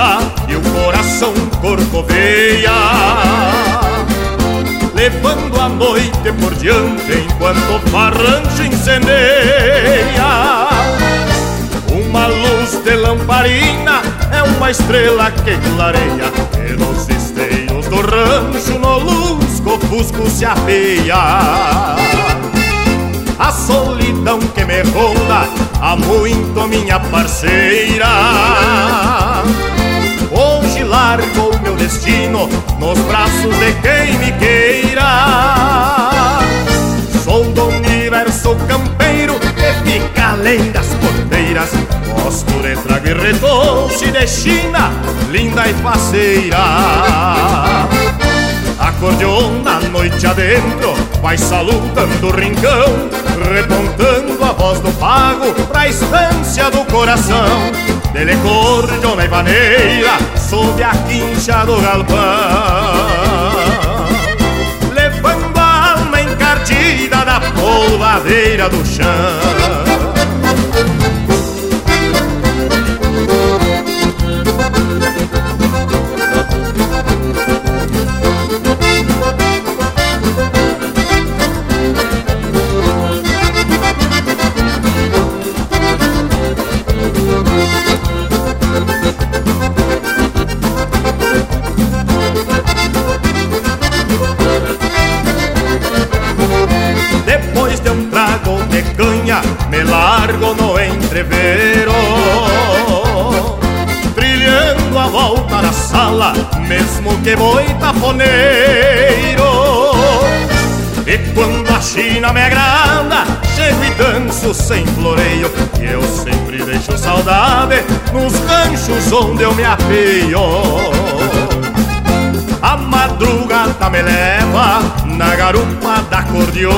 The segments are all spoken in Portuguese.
vida e o coração corcoveia, levando a noite por diante enquanto o farrancho incendeia. Uma luz de lamparina é uma estrela que clareia, e nos esteios do rancho no lusco-fusco se apeia. A solidão que me ronda há muito, minha parceira, hoje largo o meu destino nos braços de quem me queira. Sou do universo campeiro que fica além das porteiras, gosto de trago e redoce de China, linda e faceira. Acordeona noite adentro, vai saludando o rincão, repontando a voz do pago pra estância do coração. Dele cordiona e vaneira, sob a quincha do galpão, levando a alma encardida da polvadeira do chão. Depois de um trago de canha, me largo no entrevero, trilhando a volta da sala, mesmo que boi taponeiro. E quando a China me agrada, chego e danço sem floreio, e eu sempre deixo saudade nos ranchos onde eu me apeio. A madrugada me leva na garupa da acordeona,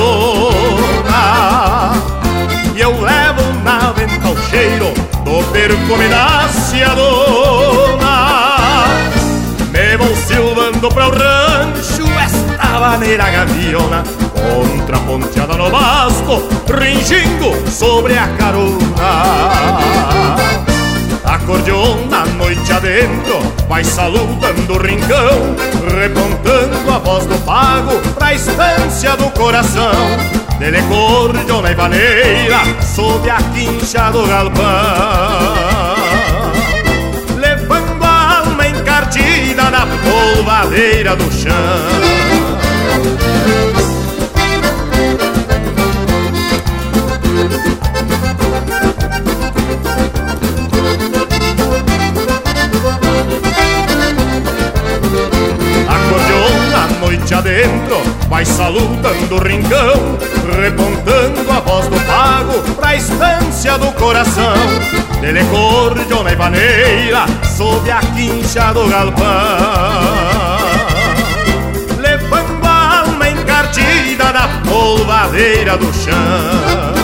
e eu levo na venta o cheiro do perfume da ciadona. Me vou silvando para o rancho esta maneira gaviona, contraponteada no basto, ringindo sobre a carona. Acordeona noite adentro, vai saludando o rincão, repontando a voz do pago pra estância do coração. Dele cordiona e vaneira, sob a quincha do galpão, levando a alma encardida na polvadeira do chão. Noite adentro, vai saludando o rincão, repontando a voz do pago pra estância do coração. Dele cordiona e vaneira, sob a quincha do galpão, levando a alma encardida da polvadeira do chão.